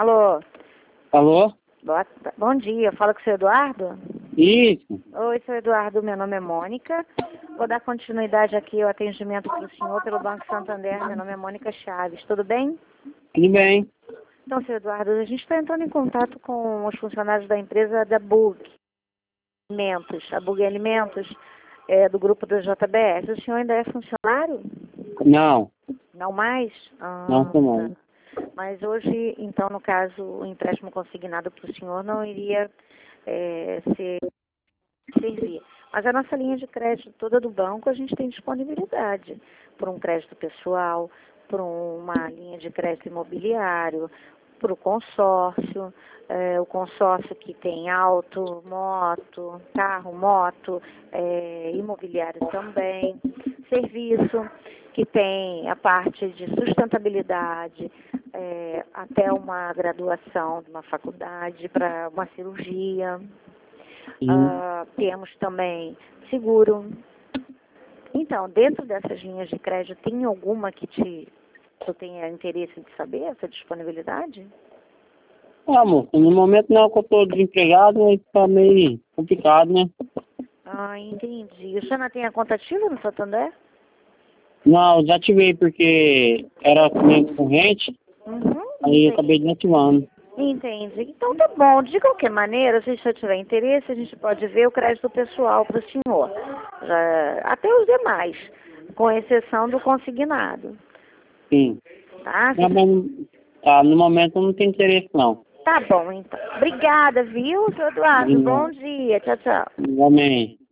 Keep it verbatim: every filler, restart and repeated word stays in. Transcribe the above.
Alô? Alô? Boa, bom dia, fala com o seu Eduardo? Isso. Oi, seu Eduardo, meu nome é Mônica. Vou dar continuidade aqui ao atendimento para o senhor pelo Banco Santander. Meu nome é Mônica Chaves, tudo bem? Tudo bem. Então, seu Eduardo, a gente está entrando em contato com os funcionários da empresa da Bug Alimentos, a Bug Alimentos, é, do grupo da J B S. O senhor ainda é funcionário? Não, Não mais? Ah, não sou mais. tá. Mas hoje, então, no caso, o empréstimo consignado para o senhor não iria é, ser, servir. Mas a nossa linha de crédito toda do banco, a gente tem disponibilidade por um crédito pessoal, por uma linha de crédito imobiliário, para o consórcio, é, o consórcio que tem auto, moto, carro, moto, é, imobiliário também, serviço, que tem a parte de sustentabilidade, é, até uma graduação de uma faculdade para uma cirurgia. Uh, temos também seguro. Então, dentro dessas linhas de crédito, tem alguma que te, tu tenha interesse de saber, essa disponibilidade? Ah, moça, no momento não, que eu tô desempregado, mas tá meio complicado, né? Ah, entendi. O senhor não tem a conta ativa no Santander? Não, desativei porque era cliente corrente, Uhum, aí eu entendi. acabei desativando. Entendi. Então tá bom. De qualquer maneira, se o senhor tiver interesse, a gente pode ver o crédito pessoal para o senhor. Já, até os demais, com exceção do consignado. Sim. Tá? Não, mas, tá, no momento eu não tenho interesse, não. Tá bom, então. Obrigada, viu, seu Eduardo? Bom dia. Tchau, tchau. Amém.